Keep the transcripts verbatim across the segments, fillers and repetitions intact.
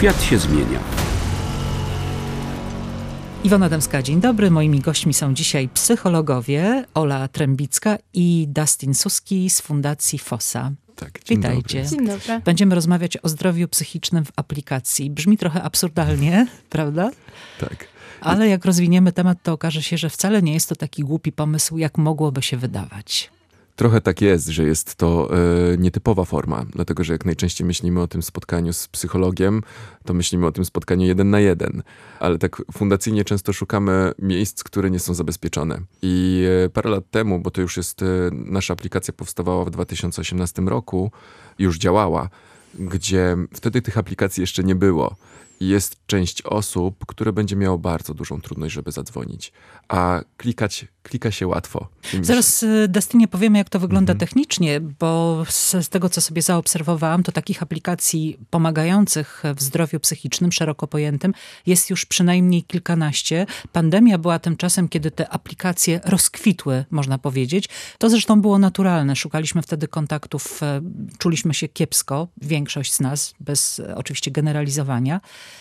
Świat się zmienia. Iwona Dębska, dzień dobry. Moimi gośćmi są dzisiaj psychologowie Ola Trębicka i Dustin Suski z Fundacji Fossa. Tak, dzień Witajcie. Dobry. Dzień dobry. Będziemy rozmawiać o zdrowiu psychicznym w aplikacji. Brzmi trochę absurdalnie, prawda? Tak. Ale jak rozwiniemy temat, to okaże się, że wcale nie jest to taki głupi pomysł, jak mogłoby się wydawać. Trochę tak jest, że jest to e, nietypowa forma, dlatego że jak najczęściej myślimy o tym spotkaniu z psychologiem, to myślimy o tym spotkaniu jeden na jeden. Ale tak fundacyjnie często szukamy miejsc, które nie są zabezpieczone. I e, parę lat temu, bo to już jest, e, nasza aplikacja powstawała w dwa tysiące osiemnastym roku, już działała, gdzie wtedy tych aplikacji jeszcze nie było. Jest część osób, które będzie miało bardzo dużą trudność, żeby zadzwonić. A klikać, klika się łatwo. Zaraz, Dustinie, powiemy, jak to wygląda Mhm. technicznie, bo z, z tego, co sobie zaobserwowałam, to takich aplikacji pomagających w zdrowiu psychicznym, szeroko pojętym, jest już przynajmniej kilkanaście. Pandemia była tym czasem, kiedy te aplikacje rozkwitły, można powiedzieć. To zresztą było naturalne. Szukaliśmy wtedy kontaktów, czuliśmy się kiepsko, większość z nas, bez oczywiście generalizowania.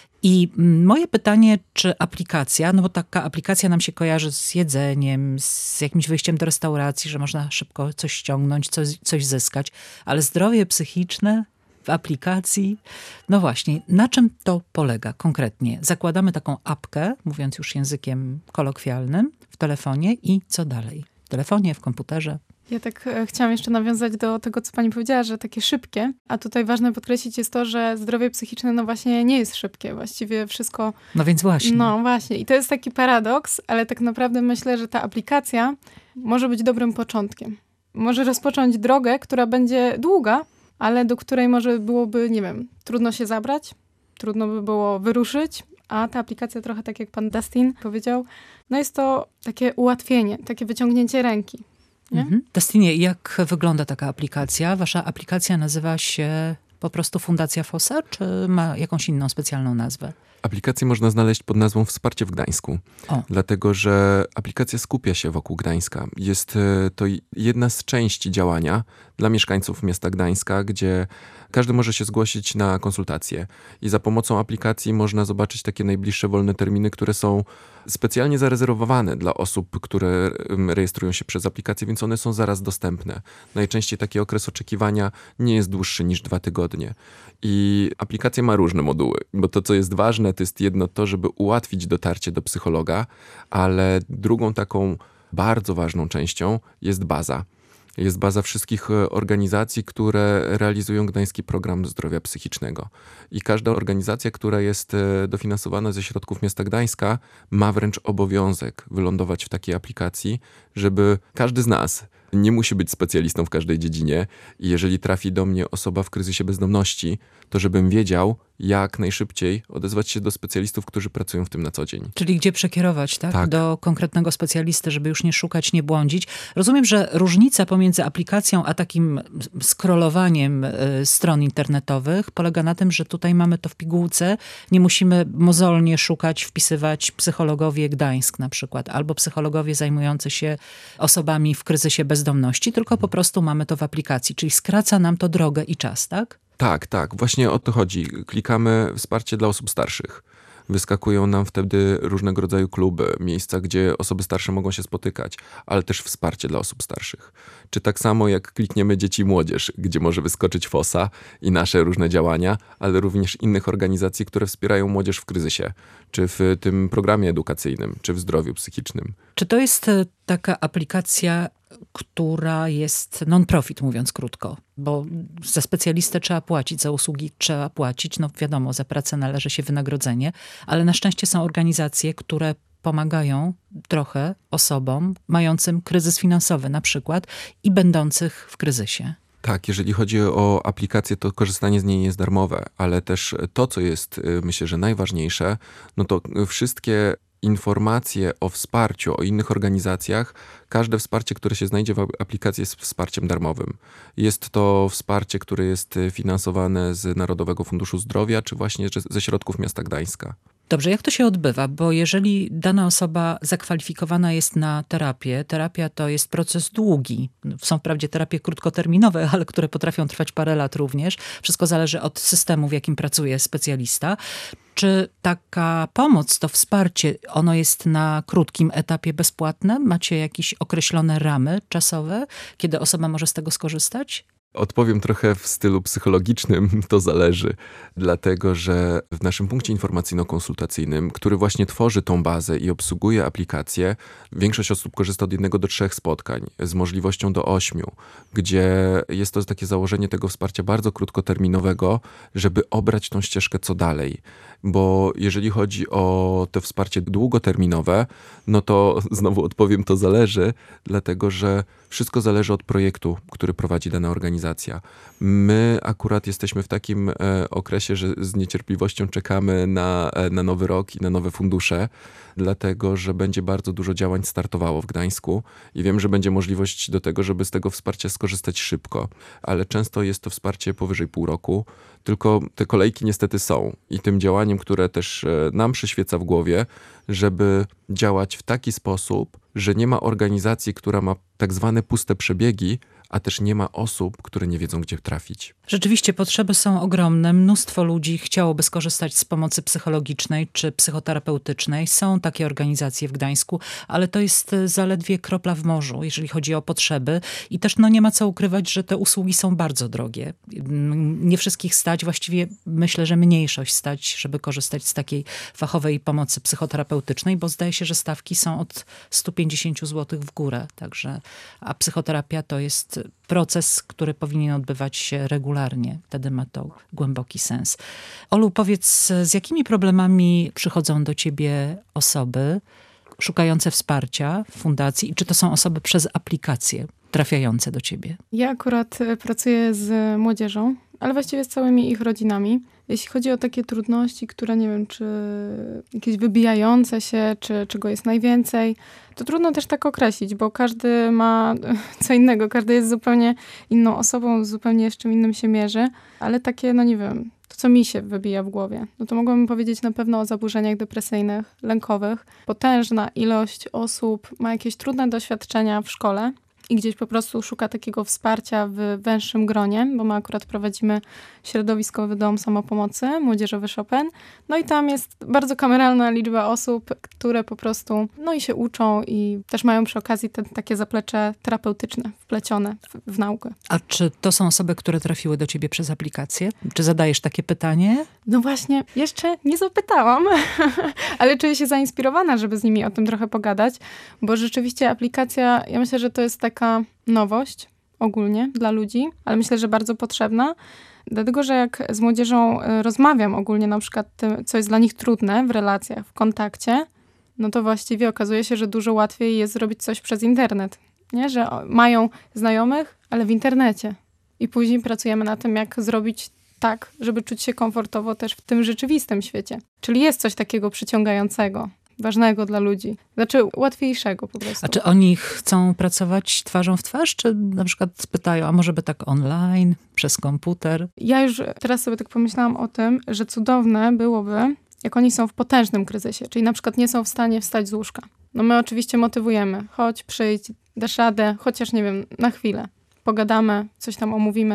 I moje pytanie, czy aplikacja, no bo taka aplikacja nam się kojarzy z jedzeniem, z jakimś wyjściem do restauracji, że można szybko coś ściągnąć, coś, coś zyskać, ale zdrowie psychiczne w aplikacji, no właśnie, na czym to polega konkretnie? Zakładamy taką apkę, mówiąc już językiem kolokwialnym, w telefonie i co dalej? W telefonie, w komputerze? Ja tak e, chciałam jeszcze nawiązać do tego, co pani powiedziała, że takie szybkie, a tutaj ważne podkreślić jest to, że zdrowie psychiczne no właśnie nie jest szybkie. Właściwie wszystko... No więc właśnie. No właśnie. I to jest taki paradoks, ale tak naprawdę myślę, że ta aplikacja może być dobrym początkiem. Może rozpocząć drogę, która będzie długa, ale do której może byłoby, nie wiem, trudno się zabrać, trudno by było wyruszyć, a ta aplikacja trochę tak jak pan Dustin powiedział, no jest to takie ułatwienie, takie wyciągnięcie ręki. Mhm. Dustinie, jak wygląda taka aplikacja? Wasza aplikacja nazywa się po prostu Fundacja Fossa, czy ma jakąś inną specjalną nazwę? Aplikację można znaleźć pod nazwą Wsparcie w Gdańsku, O. dlatego że aplikacja skupia się wokół Gdańska. Jest to jedna z części działania dla mieszkańców miasta Gdańska, gdzie każdy może się zgłosić na konsultacje i za pomocą aplikacji można zobaczyć takie najbliższe wolne terminy, które są specjalnie zarezerwowane dla osób, które rejestrują się przez aplikację, więc one są zaraz dostępne. Najczęściej taki okres oczekiwania nie jest dłuższy niż dwa tygodnie. I aplikacja ma różne moduły, bo to, co jest ważne, to jest jedno to, żeby ułatwić dotarcie do psychologa, ale drugą taką bardzo ważną częścią jest baza. Jest baza wszystkich organizacji, które realizują Gdański Program Zdrowia Psychicznego. I każda organizacja, która jest dofinansowana ze środków miasta Gdańska, ma wręcz obowiązek wylądować w takiej aplikacji, żeby każdy z nas nie musi być specjalistą w każdej dziedzinie i jeżeli trafi do mnie osoba w kryzysie bezdomności, to żebym wiedział, jak najszybciej odezwać się do specjalistów, którzy pracują w tym na co dzień. Czyli gdzie przekierować, tak? Tak. Do konkretnego specjalisty, żeby już nie szukać, nie błądzić. Rozumiem, że różnica pomiędzy aplikacją a takim scrollowaniem y, stron internetowych polega na tym, że tutaj mamy to w pigułce. Nie musimy mozolnie szukać, wpisywać psychologowie Gdańsk na przykład, albo psychologowie zajmujący się osobami w kryzysie bezdomności, tylko po prostu mamy to w aplikacji. Czyli skraca nam to drogę i czas, tak? Tak, tak, właśnie o to chodzi. Klikamy wsparcie dla osób starszych. Wyskakują nam wtedy różnego rodzaju kluby, miejsca, gdzie osoby starsze mogą się spotykać, ale też wsparcie dla osób starszych. Czy tak samo jak klikniemy dzieci i młodzież, gdzie może wyskoczyć Fossa i nasze różne działania, ale również innych organizacji, które wspierają młodzież w kryzysie, czy w tym programie edukacyjnym, czy w zdrowiu psychicznym. Czy to jest taka aplikacja, która jest non-profit, mówiąc krótko? Bo za specjalistę trzeba płacić, za usługi trzeba płacić. No wiadomo, za pracę należy się wynagrodzenie, ale na szczęście są organizacje, które pomagają trochę osobom mającym kryzys finansowy na przykład i będących w kryzysie. Tak, jeżeli chodzi o aplikację, to korzystanie z niej jest darmowe, ale też to, co jest, myślę, że najważniejsze, no to wszystkie informacje o wsparciu, o innych organizacjach, każde wsparcie, które się znajdzie w aplikacji jest wsparciem darmowym. Jest to wsparcie, które jest finansowane z Narodowego Funduszu Zdrowia, czy właśnie ze środków miasta Gdańska. Dobrze, jak to się odbywa? Bo jeżeli dana osoba zakwalifikowana jest na terapię, terapia to jest proces długi. Są wprawdzie terapie krótkoterminowe, ale które potrafią trwać parę lat również. Wszystko zależy od systemu, w jakim pracuje specjalista. Czy taka pomoc, to wsparcie, ono jest na krótkim etapie bezpłatne? Macie jakieś określone ramy czasowe, kiedy osoba może z tego skorzystać? Odpowiem trochę w stylu psychologicznym, to zależy, dlatego że w naszym punkcie informacyjno-konsultacyjnym, który właśnie tworzy tą bazę i obsługuje aplikację, większość osób korzysta od jednego do trzech spotkań, z możliwością do ośmiu, gdzie jest to takie założenie tego wsparcia bardzo krótkoterminowego, żeby obrać tą ścieżkę co dalej. Bo jeżeli chodzi o to wsparcie długoterminowe, no to znowu odpowiem, to zależy, dlatego że wszystko zależy od projektu, który prowadzi dana organizacja. My akurat jesteśmy w takim e, okresie, że z niecierpliwością czekamy na, e, na nowy rok i na nowe fundusze, dlatego że będzie bardzo dużo działań startowało w Gdańsku i wiem, że będzie możliwość do tego, żeby z tego wsparcia skorzystać szybko, ale często jest to wsparcie powyżej pół roku, tylko te kolejki niestety są i tym działaniem, które też e, nam przyświeca w głowie, żeby działać w taki sposób, że nie ma organizacji, która ma tak zwane puste przebiegi, a też nie ma osób, które nie wiedzą, gdzie trafić. Rzeczywiście potrzeby są ogromne. Mnóstwo ludzi chciałoby skorzystać z pomocy psychologicznej czy psychoterapeutycznej. Są takie organizacje w Gdańsku, ale to jest zaledwie kropla w morzu, jeżeli chodzi o potrzeby. I też no, nie ma co ukrywać, że te usługi są bardzo drogie. Nie wszystkich stać, właściwie myślę, że mniejszość stać, żeby korzystać z takiej fachowej pomocy psychoterapeutycznej, bo zdaje się, że stawki są od stu pięćdziesięciu złotych w górę. Także, a psychoterapia to jest proces, który powinien odbywać się regularnie. Wtedy ma to głęboki sens. Olu, powiedz, z jakimi problemami przychodzą do ciebie osoby szukające wsparcia w fundacji i czy to są osoby przez aplikacje trafiające do ciebie? Ja akurat pracuję z młodzieżą, ale właściwie z całymi ich rodzinami. Jeśli chodzi o takie trudności, które nie wiem, czy jakieś wybijające się, czy czego jest najwięcej, to trudno też tak określić, bo każdy ma co innego, każdy jest zupełnie inną osobą, zupełnie z czym innym się mierzy, ale takie, no nie wiem, to co mi się wybija w głowie, no to mogłabym powiedzieć na pewno o zaburzeniach depresyjnych, lękowych. Potężna ilość osób ma jakieś trudne doświadczenia w szkole i gdzieś po prostu szuka takiego wsparcia w węższym gronie, bo my akurat prowadzimy środowiskowy dom samopomocy, młodzieżowy Chopin. No i tam jest bardzo kameralna liczba osób, które po prostu no i się uczą i też mają przy okazji te, takie zaplecze terapeutyczne wplecione w, w naukę. A czy to są osoby, które trafiły do ciebie przez aplikację? Czy zadajesz takie pytanie? No właśnie, jeszcze nie zapytałam, ale czuję się zainspirowana, żeby z nimi o tym trochę pogadać, bo rzeczywiście aplikacja, ja myślę, że to jest taka nowość ogólnie dla ludzi, ale myślę, że bardzo potrzebna, dlatego, że jak z młodzieżą rozmawiam ogólnie na przykład tym, co jest dla nich trudne w relacjach, w kontakcie, no to właściwie okazuje się, że dużo łatwiej jest zrobić coś przez internet, nie? Że mają znajomych, ale w internecie i później pracujemy na tym, jak zrobić tak, żeby czuć się komfortowo też w tym rzeczywistym świecie. Czyli jest coś takiego przyciągającego, ważnego dla ludzi. Znaczy łatwiejszego po prostu. A czy oni chcą pracować twarzą w twarz, czy na przykład pytają, a może by tak online, przez komputer? Ja już teraz sobie tak pomyślałam o tym, że cudowne byłoby, jak oni są w potężnym kryzysie, czyli na przykład nie są w stanie wstać z łóżka. No my oczywiście motywujemy. Chodź, przyjdź, dasz radę, chociaż nie wiem, na chwilę. Pogadamy, coś tam omówimy.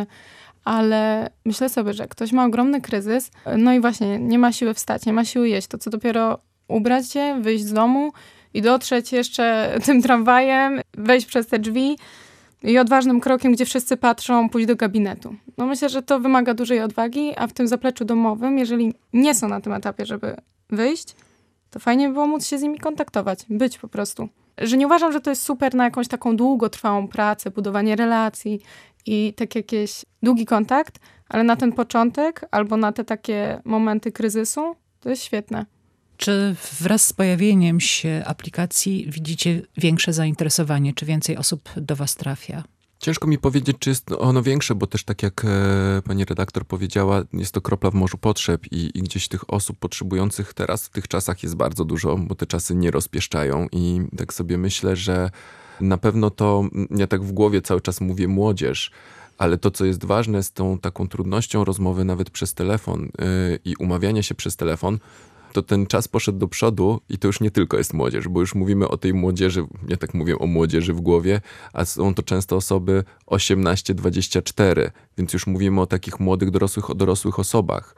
Ale myślę sobie, że ktoś ma ogromny kryzys, no i właśnie nie ma siły wstać, nie ma siły jeść, to co dopiero ubrać się, wyjść z domu i dotrzeć jeszcze tym tramwajem, wejść przez te drzwi i odważnym krokiem, gdzie wszyscy patrzą, pójść do gabinetu. No myślę, że to wymaga dużej odwagi, a w tym zapleczu domowym, jeżeli nie są na tym etapie, żeby wyjść, to fajnie by było móc się z nimi kontaktować, być po prostu. Że nie uważam, że to jest super na jakąś taką długotrwałą pracę, budowanie relacji i tak jakiś długi kontakt, ale na ten początek albo na te takie momenty kryzysu to jest świetne. Czy wraz z pojawieniem się aplikacji widzicie większe zainteresowanie? Czy więcej osób do was trafia? Ciężko mi powiedzieć, czy jest ono większe, bo też tak jak e, pani redaktor powiedziała, jest to kropla w morzu potrzeb i, i gdzieś tych osób potrzebujących teraz w tych czasach jest bardzo dużo, bo te czasy nie rozpieszczają i tak sobie myślę, że na pewno to, ja tak w głowie cały czas mówię młodzież, ale to, co jest ważne z tą taką trudnością rozmowy nawet przez telefon yy, i umawiania się przez telefon, to ten czas poszedł do przodu i to już nie tylko jest młodzież, bo już mówimy o tej młodzieży, ja tak mówię o młodzieży w głowie, a są to często osoby osiemnaście dwadzieścia cztery, więc już mówimy o takich młodych, dorosłych, o dorosłych osobach.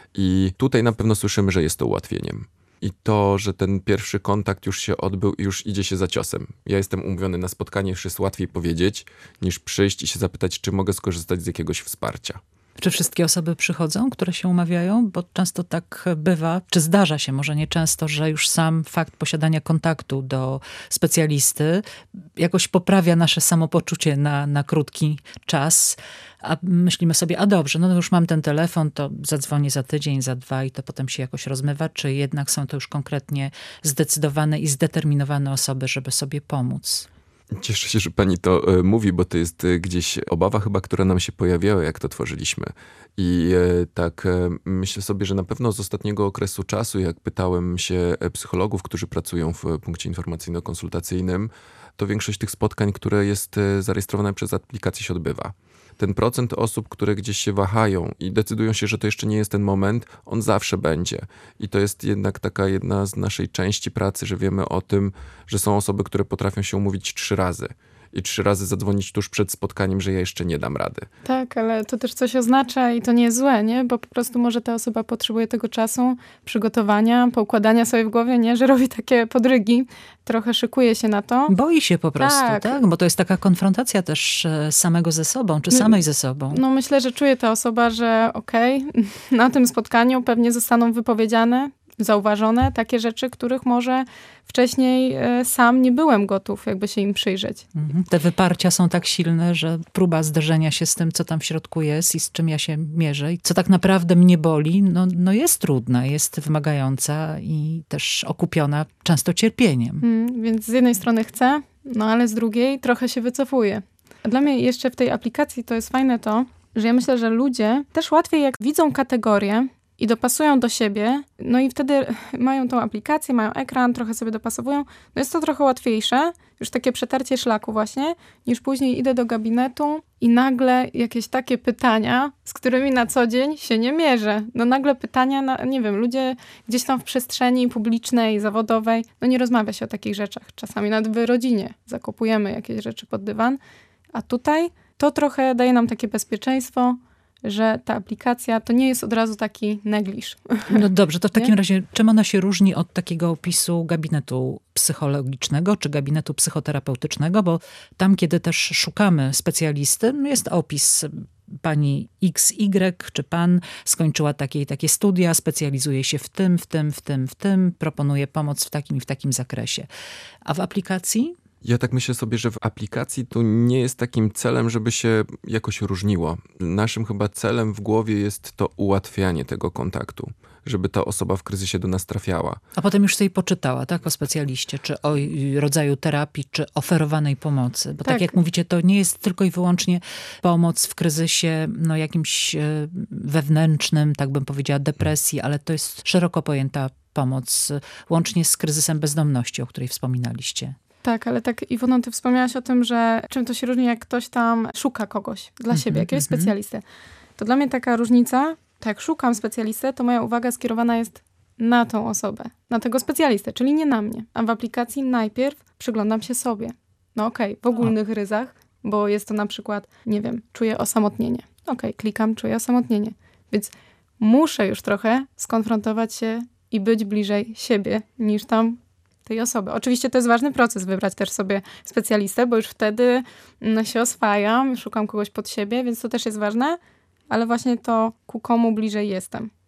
I tutaj na pewno słyszymy, że jest to ułatwieniem. I to, że ten pierwszy kontakt już się odbył i już idzie się za ciosem. Ja jestem umówiony na spotkanie, już jest łatwiej powiedzieć, niż przyjść i się zapytać, czy mogę skorzystać z jakiegoś wsparcia. Czy wszystkie osoby przychodzą, które się umawiają? Bo często tak bywa, czy zdarza się, może nie często, że już sam fakt posiadania kontaktu do specjalisty jakoś poprawia nasze samopoczucie na, na krótki czas, a myślimy sobie, a dobrze, no już mam ten telefon, to zadzwonię za tydzień, za dwa i to potem się jakoś rozmywa, czy jednak są to już konkretnie zdecydowane i zdeterminowane osoby, żeby sobie pomóc? Cieszę się, że pani to y, mówi, bo to jest y, gdzieś obawa chyba, która nam się pojawiała, jak to tworzyliśmy. I y, tak y, myślę sobie, że na pewno z ostatniego okresu czasu, jak pytałem się psychologów, którzy pracują w punkcie informacyjno-konsultacyjnym, to większość tych spotkań, które jest y, zarejestrowane przez aplikację, się odbywa. Ten procent osób, które gdzieś się wahają i decydują się, że to jeszcze nie jest ten moment, on zawsze będzie. I to jest jednak taka jedna z naszej części pracy, że wiemy o tym, że są osoby, które potrafią się umówić trzy razy. I trzy razy zadzwonić tuż przed spotkaniem, że ja jeszcze nie dam rady. Tak, ale to też coś oznacza i to nie jest złe, nie? Bo po prostu może ta osoba potrzebuje tego czasu, przygotowania, poukładania sobie w głowie, nie? Że robi takie podrygi, trochę szykuje się na to. Boi się po prostu, tak? Tak. Bo to jest taka konfrontacja też samego ze sobą, czy samej ze sobą. No myślę, że czuje ta osoba, że okej, okay, na tym spotkaniu pewnie zostaną wypowiedziane, zauważone takie rzeczy, których może wcześniej sam nie byłem gotów jakby się im przyjrzeć. Mhm. Te wyparcia są tak silne, że próba zderzenia się z tym, co tam w środku jest i z czym ja się mierzę i co tak naprawdę mnie boli, no, no jest trudna, jest wymagająca i też okupiona często cierpieniem. Hmm, więc z jednej strony chcę, no ale z drugiej trochę się wycofuję. A dla mnie jeszcze w tej aplikacji to jest fajne to, że ja myślę, że ludzie też łatwiej jak widzą kategorię i dopasują do siebie, no i wtedy mają tą aplikację, mają ekran, trochę sobie dopasowują, no jest to trochę łatwiejsze, już takie przetarcie szlaku właśnie, niż później idę do gabinetu i nagle jakieś takie pytania, z którymi na co dzień się nie mierzę. No nagle pytania, na, nie wiem, ludzie gdzieś tam w przestrzeni publicznej, zawodowej, no nie rozmawia się o takich rzeczach. Czasami nawet w rodzinie zakopujemy jakieś rzeczy pod dywan, a tutaj to trochę daje nam takie bezpieczeństwo, że ta aplikacja to nie jest od razu taki negliż. No dobrze, to w takim razie czym ona się różni od takiego opisu gabinetu psychologicznego czy gabinetu psychoterapeutycznego, bo tam, kiedy też szukamy specjalisty, no jest opis pani X Y czy pan skończyła takie i takie studia, specjalizuje się w tym, w tym, w tym, w tym, proponuje pomoc w takim i w takim zakresie. A w aplikacji? Ja tak myślę sobie, że w aplikacji to nie jest takim celem, żeby się jakoś różniło. Naszym chyba celem w głowie jest to ułatwianie tego kontaktu, żeby ta osoba w kryzysie do nas trafiała. A potem już sobie poczytała, tak, o specjaliście, czy o rodzaju terapii, czy oferowanej pomocy. Bo tak, tak jak mówicie, to nie jest tylko i wyłącznie pomoc w kryzysie, no jakimś wewnętrznym, tak bym powiedziała, depresji, ale to jest szeroko pojęta pomoc, łącznie z kryzysem bezdomności, o której wspominaliście. Tak, ale tak Iwono, ty wspomniałaś o tym, że czym to się różni, jak ktoś tam szuka kogoś dla mm-hmm, siebie, jakiegoś mm-hmm. specjalisty. To dla mnie taka różnica, tak jak szukam specjalisty, to moja uwaga skierowana jest na tą osobę, na tego specjalistę, czyli nie na mnie. A w aplikacji najpierw przyglądam się sobie. No okej, okay, w ogólnych o. ryzach, bo jest to na przykład, nie wiem, czuję osamotnienie. Okej, okay, klikam, czuję osamotnienie. Więc muszę już trochę skonfrontować się i być bliżej siebie niż tam tej osoby. Oczywiście to jest ważny proces, wybrać też sobie specjalistę, bo już wtedy się oswajam, szukam kogoś pod siebie, więc to też jest ważne, ale właśnie to ku komu bliżej jestem.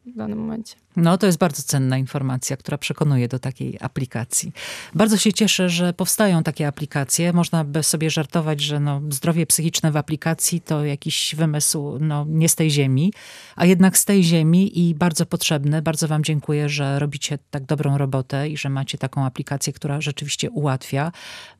w danym momencie. No to jest bardzo cenna informacja, która przekonuje do takiej aplikacji. Bardzo się cieszę, że powstają takie aplikacje. Można by sobie żartować, że no, zdrowie psychiczne w aplikacji to jakiś wymysł no, nie z tej ziemi, a jednak z tej ziemi i bardzo potrzebny. Bardzo wam dziękuję, że robicie tak dobrą robotę i że macie taką aplikację, która rzeczywiście ułatwia.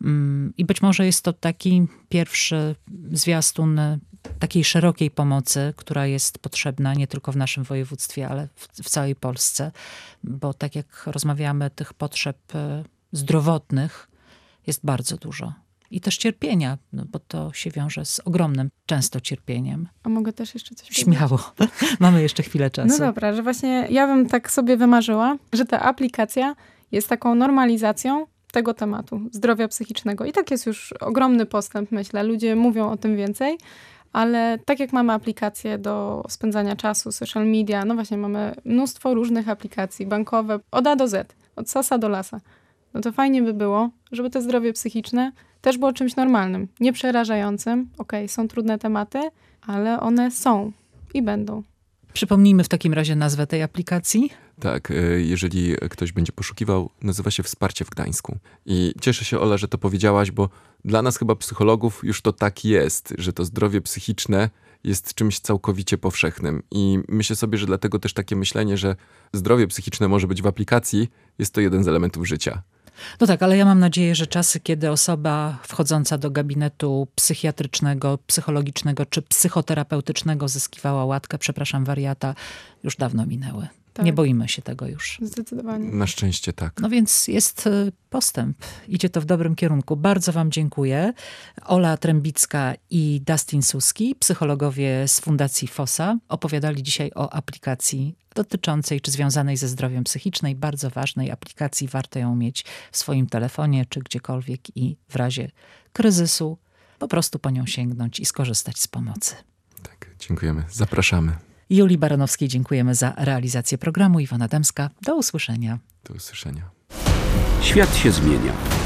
I być może jest to taki pierwszy zwiastun takiej szerokiej pomocy, która jest potrzebna nie tylko w naszym województwie, ale w, w całej Polsce, bo tak jak rozmawiamy, tych potrzeb zdrowotnych jest bardzo dużo. I też cierpienia, no bo to się wiąże z ogromnym często cierpieniem. A mogę też jeszcze coś powiedzieć? Śmiało. Mamy jeszcze chwilę czasu. No dobra, że właśnie ja bym tak sobie wymarzyła, że ta aplikacja jest taką normalizacją tego tematu, zdrowia psychicznego. I tak jest już ogromny postęp, myślę. Ludzie mówią o tym więcej, ale tak jak mamy aplikacje do spędzania czasu, social media, no właśnie mamy mnóstwo różnych aplikacji bankowe, od A do Z, od sasa do lasa. No to fajnie by było, żeby to zdrowie psychiczne też było czymś normalnym, nieprzerażającym. Okej, okay, są trudne tematy, ale one są i będą. Przypomnijmy w takim razie nazwę tej aplikacji. Tak, jeżeli ktoś będzie poszukiwał, nazywa się Wsparcie w Gdańsku. I cieszę się, Ola, że to powiedziałaś, bo dla nas chyba psychologów już to tak jest, że to zdrowie psychiczne jest czymś całkowicie powszechnym. I myślę sobie, że dlatego też takie myślenie, że zdrowie psychiczne może być w aplikacji, jest to jeden z elementów życia. No tak, ale ja mam nadzieję, że czasy, kiedy osoba wchodząca do gabinetu psychiatrycznego, psychologicznego czy psychoterapeutycznego zyskiwała łatkę, przepraszam, wariata, już dawno minęły. Tak. Nie boimy się tego już. Zdecydowanie. Na szczęście tak. No więc jest postęp. Idzie to w dobrym kierunku. Bardzo wam dziękuję. Ola Trębicka i Dustin Suski, psychologowie z Fundacji Fossa, opowiadali dzisiaj o aplikacji dotyczącej czy związanej ze zdrowiem psychicznym. Bardzo ważnej aplikacji. Warto ją mieć w swoim telefonie czy gdziekolwiek i w razie kryzysu po prostu po nią sięgnąć i skorzystać z pomocy. Tak, dziękujemy. Zapraszamy. Julii Baranowskiej dziękujemy za realizację programu. Iwona Dębska. Do usłyszenia. Do usłyszenia. Świat się zmienia.